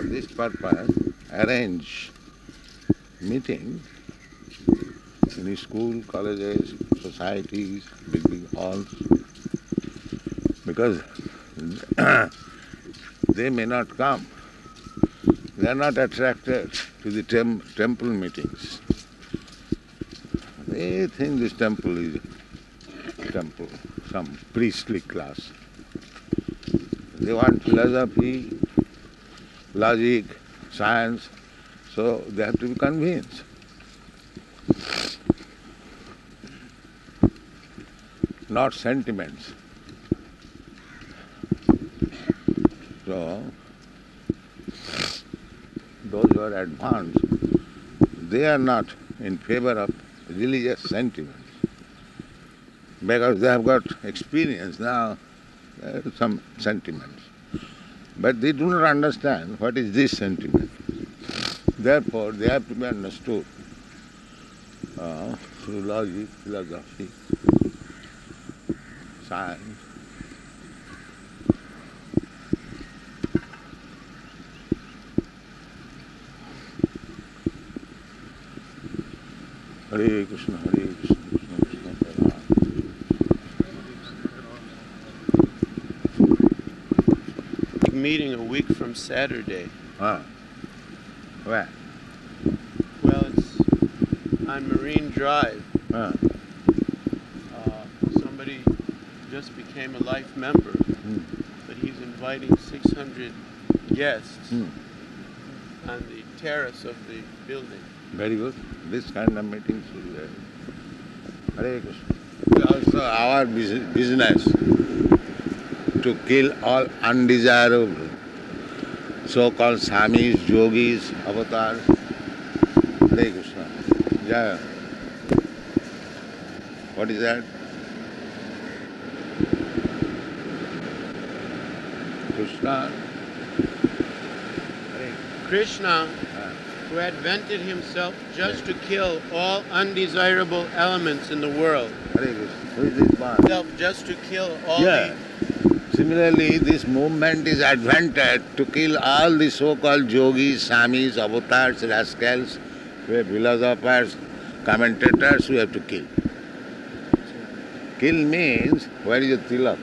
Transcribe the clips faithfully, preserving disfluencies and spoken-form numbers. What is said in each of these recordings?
this purpose, arrange meetings in school, colleges, societies, big, big halls, because they may not come. They are not attracted to the tem temple meetings. They think this temple is a temple, some priestly class. They want philosophy, logic, science, so they have to be convinced. Not sentiments. So, those who are advanced, they are not in favor of religious sentiments, because they have got experience now, uh, some sentiments. But they do not understand what is this sentiment. Therefore, they have to be understood uh, through logic, philosophy, science. Hare Krishna, Hare Krishna, Krishna Krishna, Hare Hare. Meeting a week from Saturday. Ah, where? Well, it's on Marine Drive. Ah. Uh, somebody just became a life member, Hmm. but he's inviting six hundred guests Hmm. on the terrace of the building. Very good. This kind of meetings will be there. Hare Krishna. Also our bus- business to kill all undesirable so-called Swamis, yogis, avatars. Hare Krishna. Jaya. What is that? Krishna. Krishna, Ah. who had vented himself just to kill all undesirable elements in the world, Hare Krishna. Who is this man? himself just to kill all Yeah. the Similarly, this movement is advented to kill all the so-called yogis, swamis, avatars, rascals, philosophers, commentators we have to kill. Kill means, where is your tilak?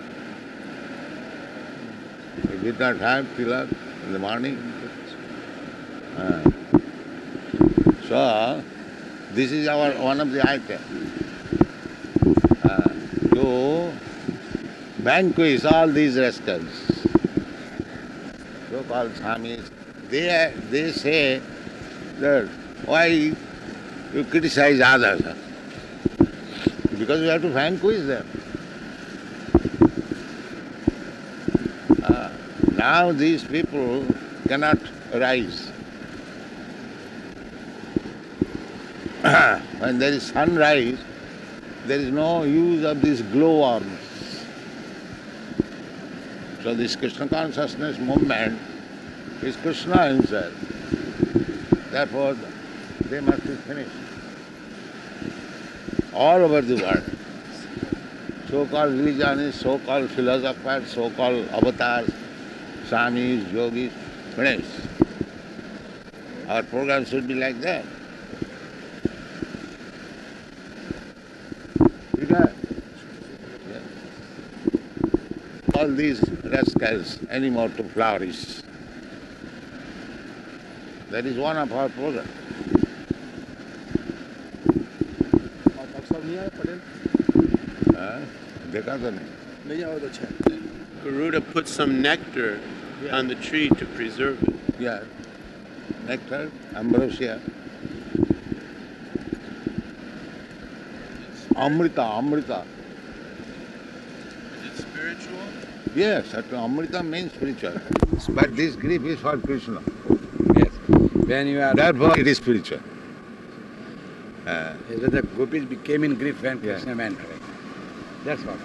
You did not have tilak in the morning. Ah. So, this is our one of the items. Uh, to vanquish all these rascals, so-called Swamis. They, they say that why you criticize others? Because we have to vanquish them. Uh, now these people cannot rise. When there is sunrise, there is no use of these glowworms. So this Krishna consciousness movement is Krishna himself. Therefore, they must be finished. All over the world. So-called religionists, so-called philosophers, so-called avatars, swamis, yogis, finished. Our program should be like that. You got all these rascals anymore to flourish. That is one of our programs. हाँ, देखा तो नहीं. Garuda put some nectar Yeah. on the tree to preserve it. Yeah, nectar, ambrosia, amrita, amrita. Is it spiritual? Yes, amrita means spiritual. But this grief is for Krishna. Yes. When you are... Therefore it is spiritual. Uh, The gopis became in grief when Yeah. Krishna went away. That's what.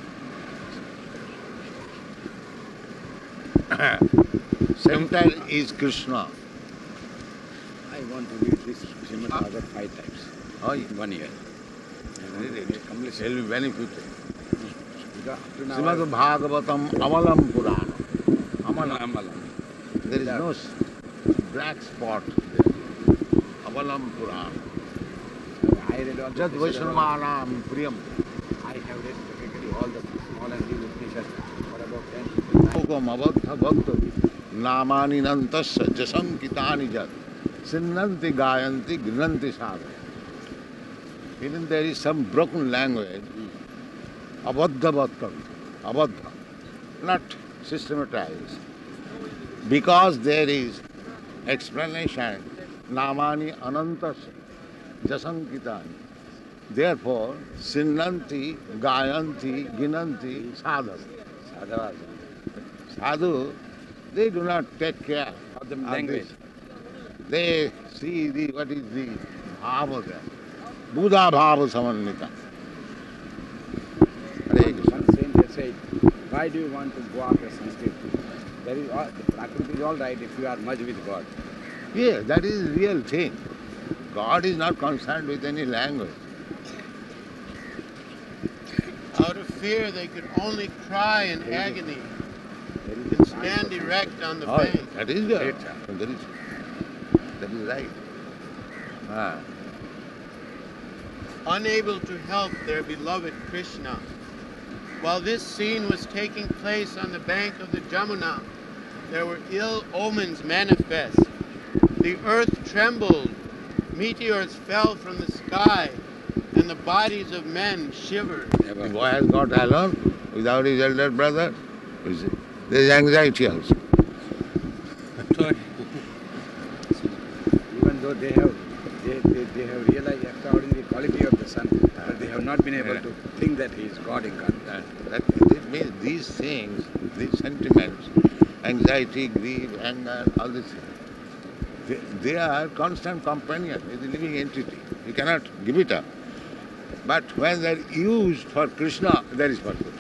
center is Krishna. I want to read this Srimad Bhagavad five times Oh, in one year. read it. It Completely. will be beneficial. Because up to now Srimad Bhagavatam Amalam Purana. Amala, Amalam. Amala. There is no s- black spot. Avalam Puran. I read all Jat the Vaishnavanam Priyam. I have read practically all the small and big Upanishads for about ten. Okam Abadha Bhakta Namani Nantasya Jasankitani Jat Sinnanti Gayanti Grinanti Sadha. Even there is some broken language, Abadha Bhakta, Abadha, not systematized. Because there is explanation, Namani Anantasya Jasankitani. Therefore, Sinnanti, Gayanti, Ginanti, Sadha. Sadhavas. Sadhu, they do not take care Of the of language. this. They see the what is the bhava there. Buddha bhava samannita. Hare Krishna. One saint has said, why do you want to go after Sanskrit? There is all, Prakriti is all right if you are merged with God. Yeah, that is real thing. God is not concerned with any language. Out of fear, they could only cry in agony There is a and chance stand of- erect on the Oh, bank. that is the, Great. that is, that is right. Ah. Unable to help their beloved Krishna. While this scene was taking place on the bank of the Jamuna, there were ill omens manifest. The earth trembled, meteors fell from the sky, and the bodies of men shivered. The boy has got alone without his elder brother. You see, there is anxiety also. Even though they have they, they, they have realized extraordinary quality of the sun, but they have not been able Yeah. to think that he is God incarnate. That, that, that means these things, these sentiments, anxiety, grief, anger, all these things, they, they are constant companion with the living entity. You cannot give it up. But when they are used for Krishna, there is purpose.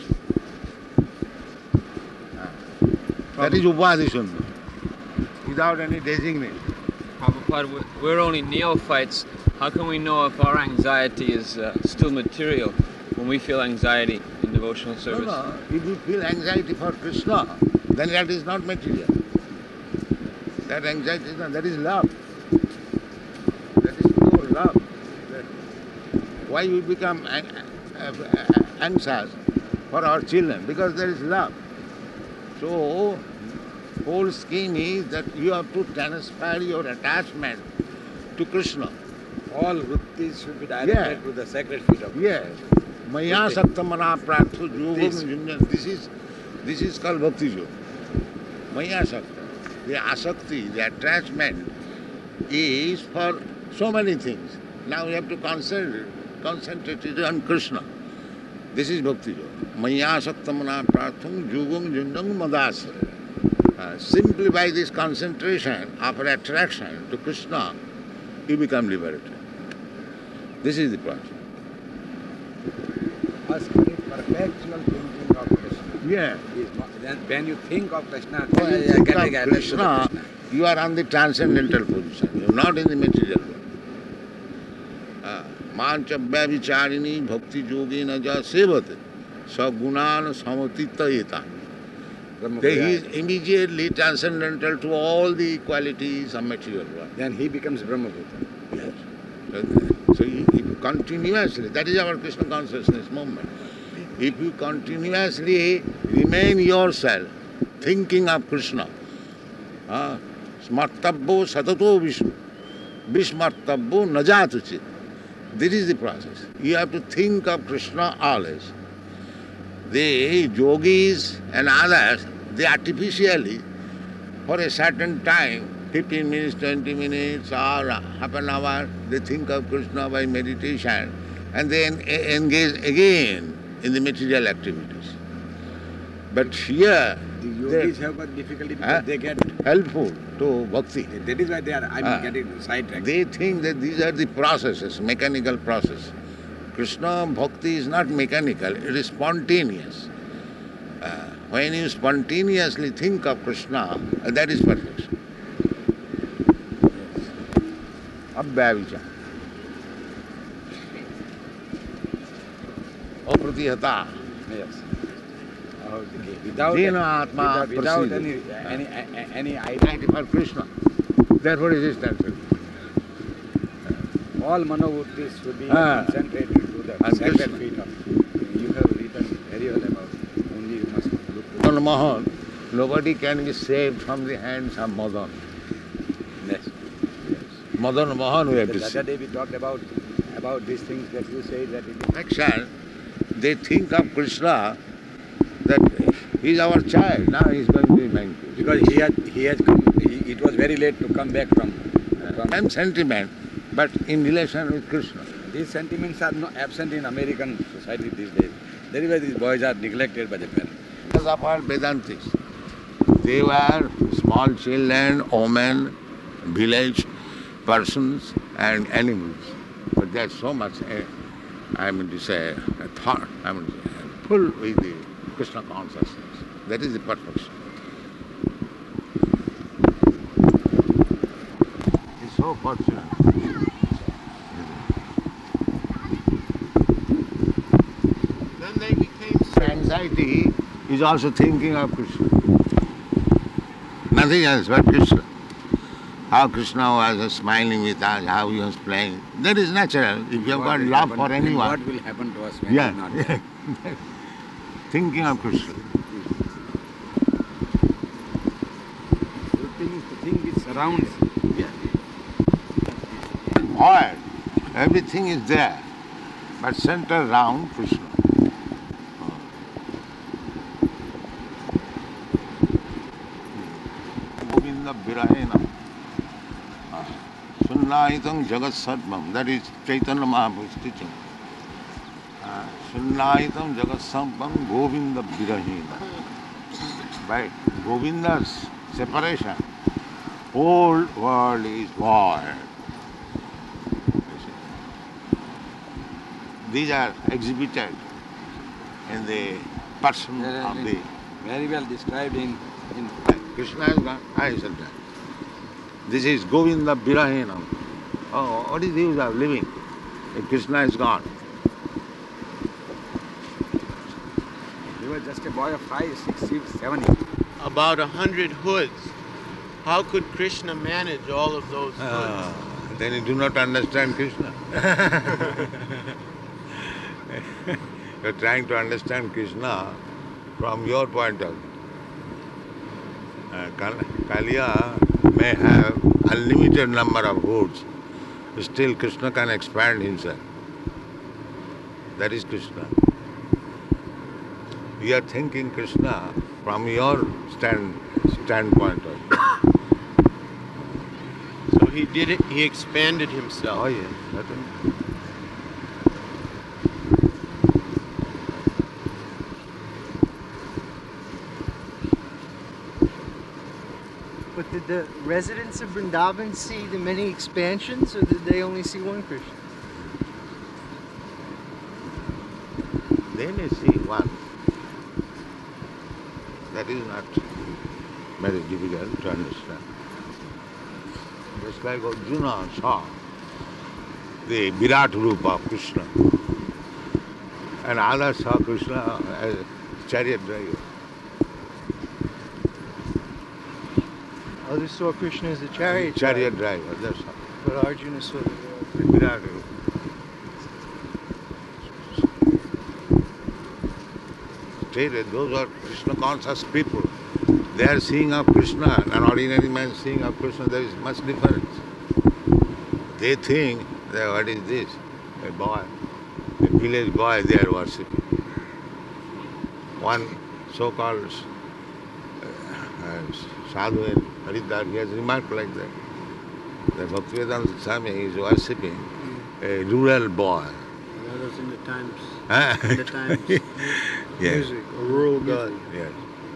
Ah. That is Upadhi Sundar, without any designation. Prabhupada, we're- we're only neophytes. How can we know if our anxiety is uh, still material when we feel anxiety in devotional No, service? no, if you feel anxiety for Krishna, then that is not material. That anxiety is not, that is love. That is pure love. That- Why you become ang- uh, uh, anxious for our children? Because there is love. So, whole scheme is that you have to transfer your attachment to Krishna. All vrittis should be directed Yeah. to the sacred feet of Yes. Maya saktamana prathu yogam. This is this is called bhakti yoga. Maya sakta. The asakti, the attachment is for so many things. Now we have to concentrate, concentrate it on Krishna. This is bhakti yoga. Maya saktamana prathum yogam jundam madasa. Uh, simply by this concentration of attraction to Krishna, you become liberated. This is the process. First, perpetual thinking of Krishna. Yeah. Is not, then when you think of Krishna, When oh, you yeah, think get- of get- get- Krishna, you are on the transcendental position. You are not in the material world. Mancha vicharini bhakti yogi na ja sevate sagunan samatitayeta. Brahma He Puraya. is immediately transcendental to all the qualities of material world. Then he becomes Brahmaputra. Yes. So you, if you continuously, that is our Krishna consciousness movement. If you continuously remain yourself thinking of Krishna, uh, smartabbo satato vishnu, vismartabbo najatuchit. This is the process. You have to think of Krishna always. The yogis and others, they artificially, for a certain time, fifteen minutes, twenty minutes, or half an hour, they think of Krishna by meditation and then e- engage again in the material activities. But here, The they yogis have got difficulty because Huh? they get, helpful to bhakti. that is why they are, I mean, Ah. getting sidetracked. They think that these are the processes, mechanical process. Krishna bhakti is not mechanical, it is spontaneous. Uh, when you spontaneously think of Krishna, uh, that is perfection. Abhyavicha. Apratihata. Yes. Oh, okay. Without, Jena atma without, without prasida. any, any, any idea. Identity for Krishna. Therefore it is natural. All manobuddhis should be Ah. concentrated to the And sacred Krishna. feet of. You have written very well about it. Only you must look to Madan Mohan, nobody can be saved from the hands of Madan. Yes. Madan Mohan we have to The see. other day we talked about about these things that you say that it is Action, they think of Krishna that he is our child, now he is going to be vanquished. because he has he has come. He, it was very late to come back from. from Same sentiment, but in relation with Krishna. These sentiments are not absent in American society these days. That is why these boys are neglected by the parents. Because of our Vedantis, they were small children, women, village persons and animals. But there's so much, uh, I mean to say, a thought, I mean, full with the Krishna consciousness. That is the perfection. It's so fortunate. Then they became servants. Anxiety is also thinking of Krishna. Nothing else but Krishna. How Krishna was smiling with us, how he was playing. That is natural. If you have got What will love happen- for then anyone, What will happen to us when yeah, we are not there? thinking of Krishna. The thing, the thing which surrounds. All, everything is there, but center round Krishna. Govinda Virahena. Sunnaitam Jagat Sarvam. That is Chaitanya Mahaprabhu's teaching. Sunnaitam Jagat Sarvam Govinda Virahena. By Govinda's separation, whole world is void. These are exhibited in the person of the Very well described in, in Krishna is gone. I said that. This is Govinda Virahenam. Oh, what is the use of living if Krishna is gone? he was just a boy of five, six, six, seven years. About a hundred hoods. How could Krishna manage all of those hoods? Ah, then you do not understand Krishna. You are trying to understand Krishna from your point of view. Uh, Kal- Kaliya may have unlimited number of hoods. Still Krishna can expand himself. That is Krishna. You are thinking Krishna from your stand standpoint of view. So he did it, he expanded himself. Oh yes, certainly. But did the residents of Vrindavan see the many expansions, or did they only see one Krishna? They may see one. That is not very difficult to understand. Just like Arjuna saw the Virat Rupa of Krishna, and others saw Krishna as a chariot driver. Others saw Krishna as a chariot, Chariot driver, driver, that's all. but Arjuna saw the The Virat Rupa. Stated, those are Krishna conscious people. They are seeing of Krishna, an ordinary man seeing of Krishna, there is much difference. They think that what is this? A boy, a village boy they are worshipping. One so-called uh, sadhu in Haridwar, he has remarked like that. That Bhaktivedanta Swami is worshipping a rural boy. That was in the times. Huh? In the times. Yes. Music, a rural god. Yes.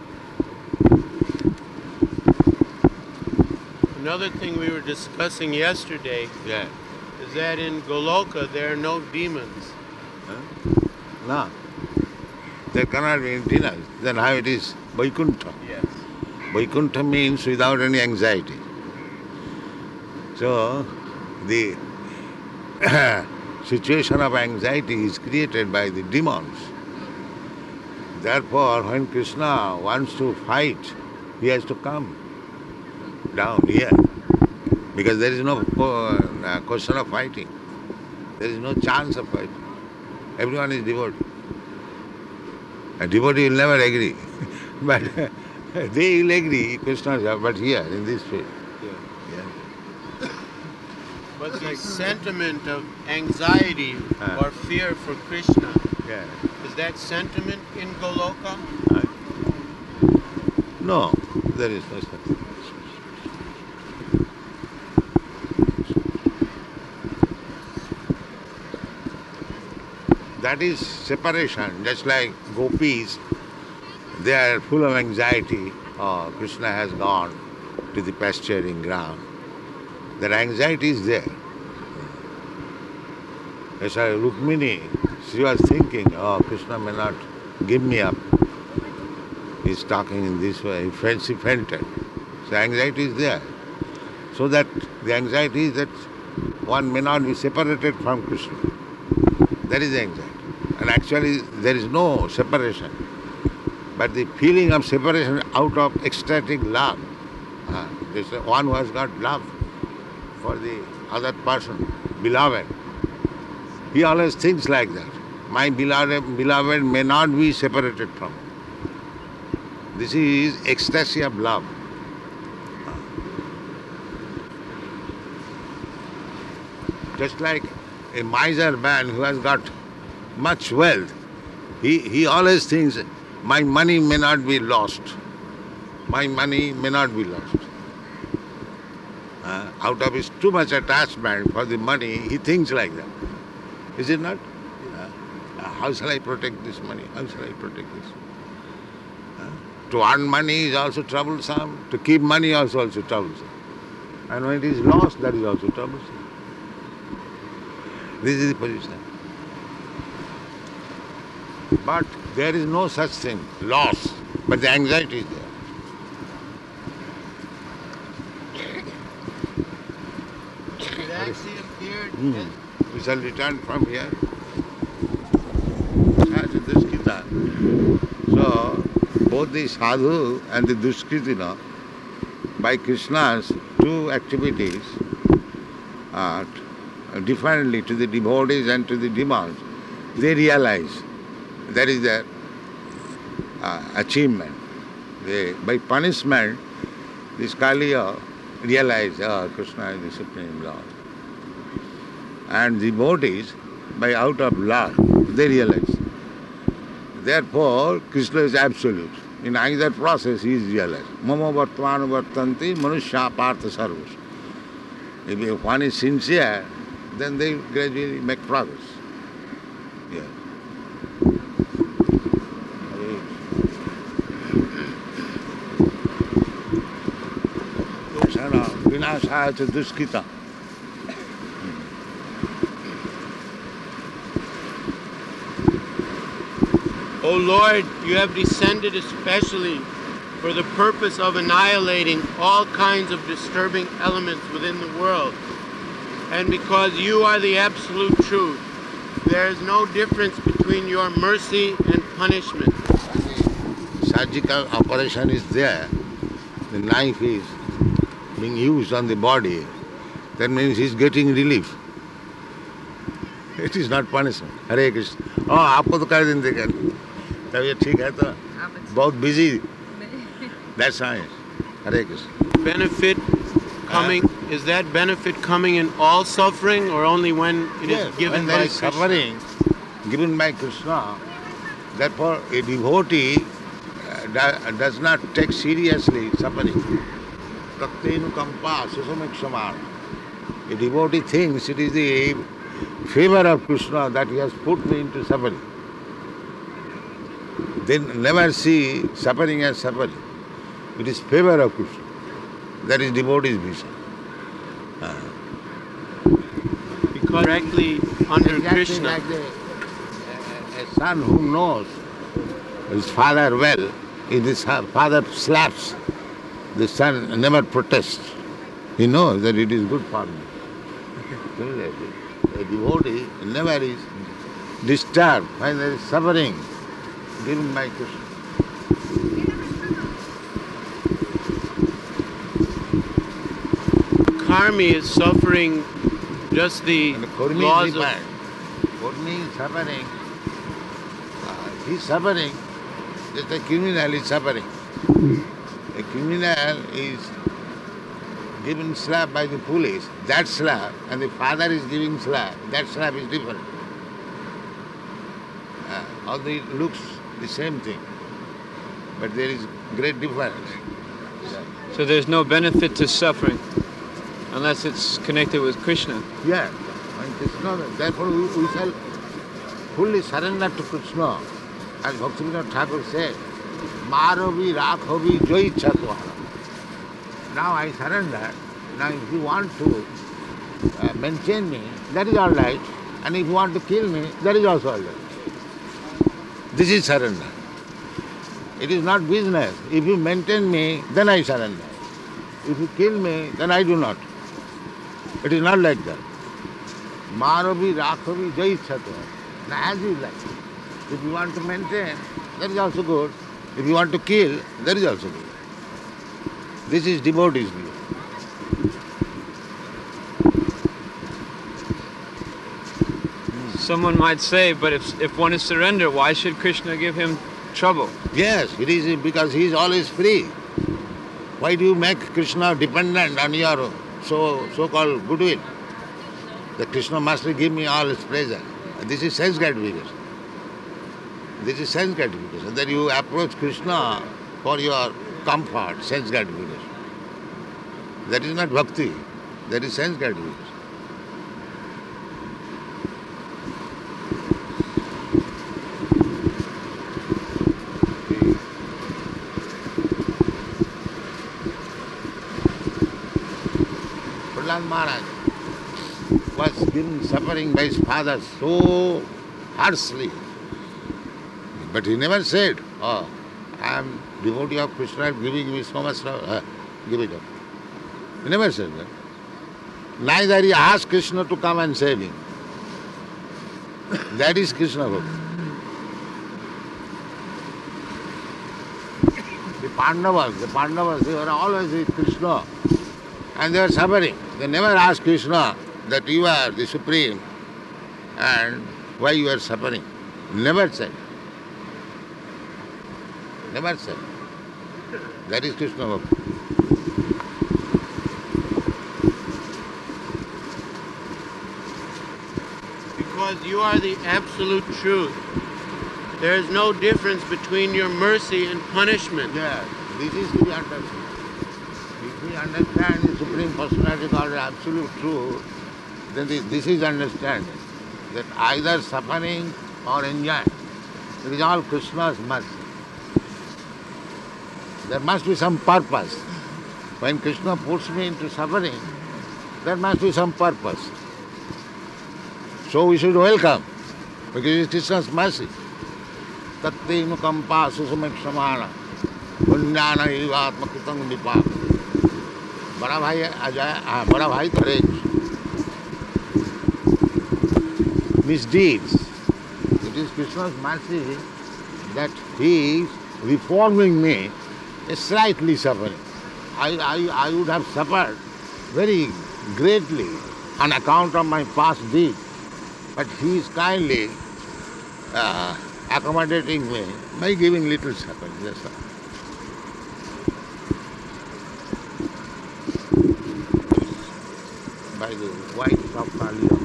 Another thing we were discussing yesterday Yeah. is that in Goloka there are no demons. Huh? No. There cannot be demons. Then how it is Vaikuntha? Yes. Vaikuntha means without any anxiety. So, the situation of anxiety is created by the demons. Therefore, when Krishna wants to fight, he has to come down here. because there is no uh, question of fighting. There is no chance of fighting. Everyone is devotee. A devotee will never agree. But they will agree, Krishna, but here, in this field. Yeah. But the sentiment of anxiety Ah. or fear for Krishna, Yeah. is that sentiment in Goloka? No, there is no such thing. That is separation, just like gopis, they are full of anxiety. Oh, Krishna has gone to the pasturing ground. That anxiety is there. As I Rukmini, she was thinking, oh, Krishna may not give me up. He's talking in this way, she fainted. So anxiety is there. So that the anxiety is that one may not be separated from Krishna. That is the anxiety. And actually there is no separation. But the feeling of separation out of ecstatic love. Uh, this one who has got love for the other person, beloved. He always thinks like that. My beloved, beloved may not be separated from me. This is ecstasy of love. Just like a miser man who has got much wealth, he, he always thinks, my money may not be lost. My money may not be lost. Uh, out of his too much attachment for the money, he thinks like that. Is it not? Uh, how shall I protect this money? How shall I protect this? Uh, to earn money is also troublesome. To keep money also also troublesome. And when it is lost, that is also troublesome. This is the position. But there is no such thing, loss. But the anxiety is there. It actually appeared Hmm. as We shall return from here. Such a Duskita. So, both the sadhu and the Duskritina, by Krishna's two activities, are differently to the devotees and to the demons, they realize that is their uh, achievement. They, by punishment, this Kaliya realize, oh, Krishna is the Supreme Lord. And devotees, by out of love, they realize. Therefore, Krishna is absolute. In either process, he is realized. Mamo vartvanu vartanti manusya partha sarvas. If one is sincere, then they gradually make progress. Yeah. Vinashaya cha duskita. O Lord, you have descended especially for the purpose of annihilating all kinds of disturbing elements within the world. And because you are the absolute truth, there is no difference between your mercy and punishment. Surgical operation is there. The knife is being used on the body. That means he is getting relief. It is not punishment. Hare Krishna. Oh, आपको तो कर देंगे कर. तब ये ठीक है तो बहुत busy. That's science. Hare Krishna. Benefit coming, is that benefit coming in all suffering or only when it is Yes, given when there by is Krishna? suffering given by Krishna, therefore a devotee uh, do- does not take seriously suffering. Tattenukampa susamikshama. A devotee thinks it is the favor of Krishna that he has put me into suffering. They never see suffering as suffering. It is favor of Krishna. That is devotee's vision. Because directly under Exactly Krishna. like the, a, a son who knows his father well, if his father slaps, the son never protests. He knows that it is good for me. Similarly, a devotee never is disturbed when there is suffering given by Krishna. karmi is suffering just the And the Kurmi laws is of... different. Kurmi is suffering. Uh, he's suffering. Just a criminal is suffering. A criminal is given slap by the police. That slap, and the father is giving slap. That slap is different. Uh, although it looks the same thing, but there is great difference. So there's no benefit to suffering unless it's connected with Krishna. Yeah, and Krishna, therefore we, we shall fully surrender to Krishna. As Bhaktivinoda Thakur said, Maravi Rakhavi Jai Chatwara. Now I surrender. Now if you want to uh, maintain me, that is all right. And if you want to kill me, that is also all right. This is surrender. It is not business. If you maintain me, then I surrender. If you kill me, then I do not. It is not like that. Maravi Rakhavi Jai Chatwara. Now as you like. If you want to maintain, that is also good. If you want to kill, that is also good. This is devotee's view. Someone might say, but if, if one is surrender, why should Krishna give him trouble? Yes, it is because he is always free. Why do you make Krishna dependent on your so so-called goodwill? That Krishna must give me all his pleasure. And this is sense gratification. This is sense gratification. That you approach Krishna for your comfort, sense gratification. That is not bhakti. That is sense gratification. Prahlad Maharaj was given suffering by his father so harshly. But he never said, oh, I am devotee of Krishna, giving me so much love, uh, give it up. He never said that. Neither he asked Krishna to come and save him. That is Krishna Bhakti. The Pandavas, the Pandavas, they were always with Krishna and they were suffering. They never asked Krishna that you are the Supreme and why you are suffering. Never said. Never said. That is Krishna Bhakti. Because you are the absolute truth. There is no difference between your mercy and punishment. Yes, this is to be understood. If we understand the Supreme Personality called absolute truth, then this, this is understanding. That either suffering or enjoying, it is all Krishna's mercy. There must be some purpose. When Krishna puts me into suffering, there must be some purpose. So we should welcome, because it is Krishna's mercy. Tatte nukampa susameksamana punyana ivatma kritang vipak. Bada bhai ajaya, bada bhai करे misdeeds. It is Krishna's mercy that he is reforming me, slightly suffering. I, I, I would have suffered very greatly on account of my past deeds. But he is kindly uh, accommodating me by giving little suffering. That's all. By the white of Kaliya.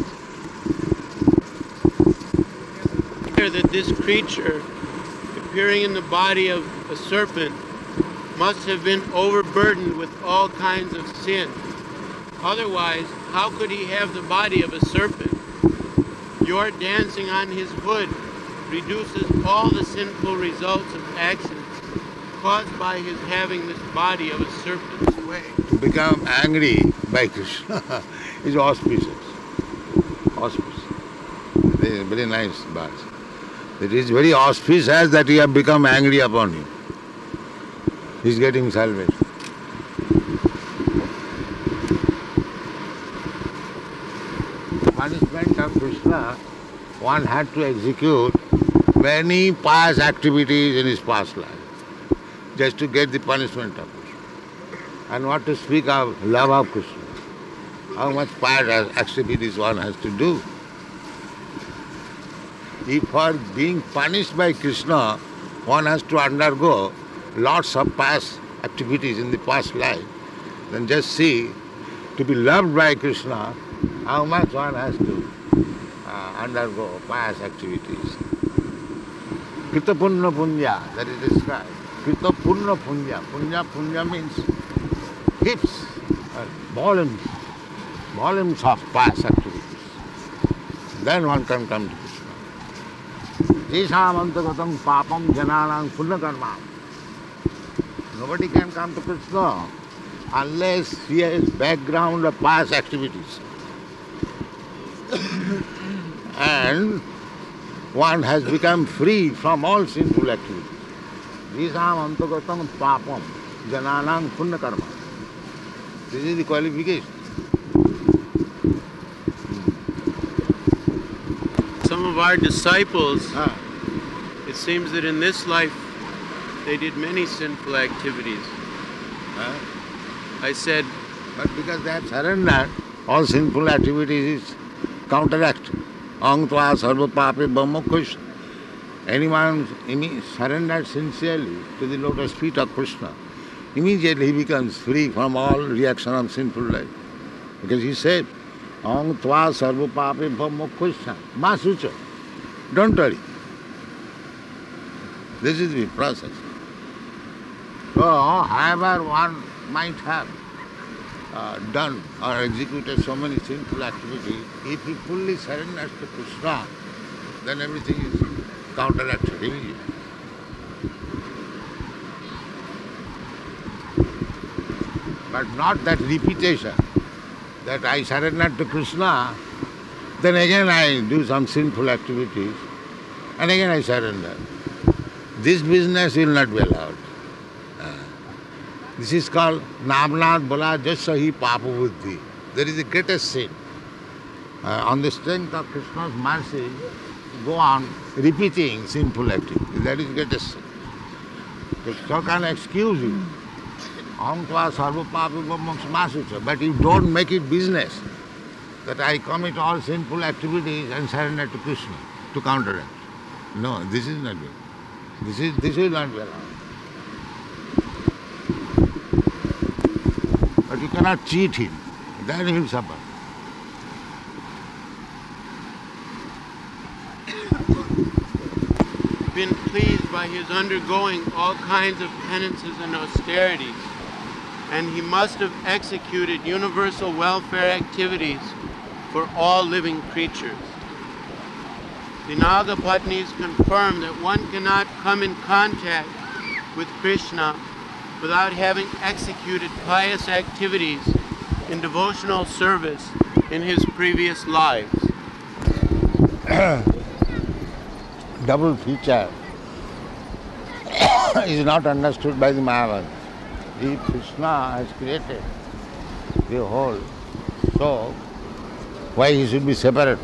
That this creature, appearing in the body of a serpent, must have been overburdened with all kinds of sin. Otherwise, how could he have the body of a serpent? Your dancing on his hood reduces all the sinful results of actions caused by his having this body of a serpent's way. To become angry by Krishna is auspicious. Auspicious. Very, very nice verse. It is very auspicious that you have become angry upon him. He is getting salvation. Punishment of Krishna, one had to execute many pious activities in his past life just to get the punishment of Krishna. And what to speak of love of Krishna. how much pious activities one has to do. If for being punished by Krishna, one has to undergo lots of pious activities in the past life, then just see, to be loved by Krishna, how much one has to uh, undergo pious activities. Krita Punna Punya, that is described. Krita Punna Punya. Punya Punya means heaps, uh, volumes, volumes of pious activities. Then one can come to Krishna. Jesham antagatam papam jananam punya karma. Nobody can come to Krishna unless he has background of pious activities. And one has become free from all sinful activities. Jesham antagatam papam jananam punya karma. This is the qualification. Some of our disciples, Ah. it seems that in this life they did many sinful activities. Huh? I said, But because they have surrendered, all sinful activities is counteract. Ang tva sarva pape brahmokhush. Anyone imme- surrendered sincerely to the lotus feet of Krishna, immediately he becomes free from all reaction of sinful life. Because he said, Ang tva sarva pape brahmokhush. Ma sucha. Don't worry. This is the process. So, however one might have uh, done or executed so many sinful activities, if he fully surrenders to Krishna, then everything is counteracted immediately. But not that repetition, that I surrender to Krishna, then again I do some sinful activities, and again I surrender. This business will not be allowed. This is called Namnath Bala Jasahi Papa Buddhi. There is the greatest sin. Uh, on the strength of Krishna's mercy, go on repeating sinful activity. That is greatest sin. Krishna can excuse you. Aham tva sarva papa masucha. But you don't make it business that I commit all sinful activities and surrender to Krishna to counteract. No, this is not good. This is this will not be allowed. But you cannot cheat him, then he will suffer. been pleased by his undergoing all kinds of penances and austerities, and he must have executed universal welfare activities for all living creatures. The Nagapatnis confirm that one cannot come in contact with Krishna without having executed pious activities in devotional service in his previous lives. Double feature is not understood by the Mahavada. If Krishna has created the whole, so why he should be separate?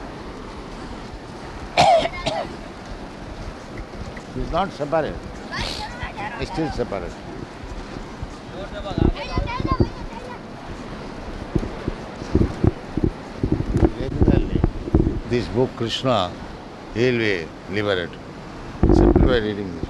He is not separate. He is still separate. Regularly, this book Krishna, he will be liberated simply by reading this.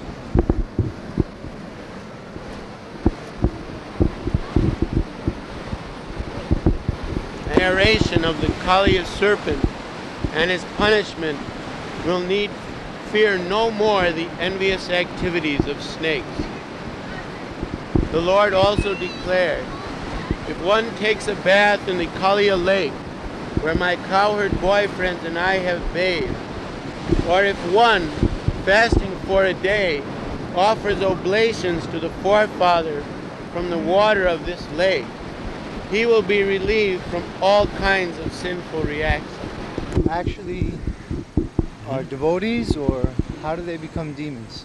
Narration of the Kaliya serpent and his punishment will need fear no more the envious activities of snakes. The Lord also declared, if one takes a bath in the Kaliya lake, where my cowherd boyfriends and I have bathed, or if one, fasting for a day, offers oblations to the forefather from the water of this lake, he will be relieved from all kinds of sinful reactions. Actually are devotees, or how do they become demons?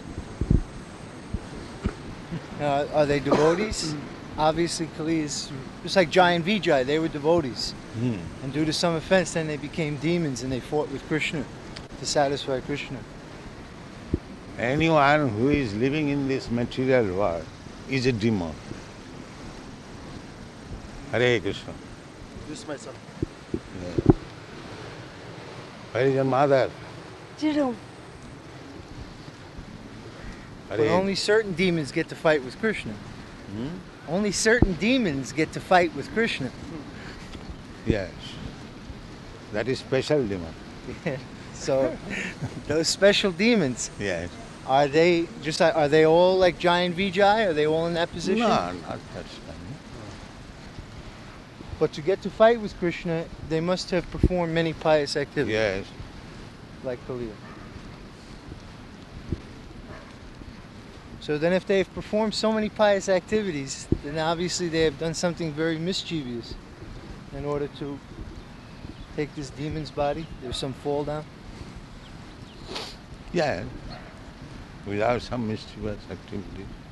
Uh, are they devotees? Obviously, Kali is just like Jai and Vijay. They were devotees, Hmm. and due to some offense, then they became demons, and they fought with Krishna to satisfy Krishna. Anyone who is living in this material world is a demon. Hare Krishna. This is my son. Yeah. Where is your mother? But Hare. only certain demons get to fight with Krishna. Hmm? Only certain demons get to fight with Krishna. Yes. That is special demon. So those special demons, Yes. are they just like- are they all like giant Vijay? Are they all in that position? No, not that kind. But to get to fight with Krishna, they must have performed many pious activities, Yes. like Kaliya. So then if they've performed so many pious activities, then obviously they have done something very mischievous in order to take this demon's body. There's some fall down. Yeah. Without some mischievous activity.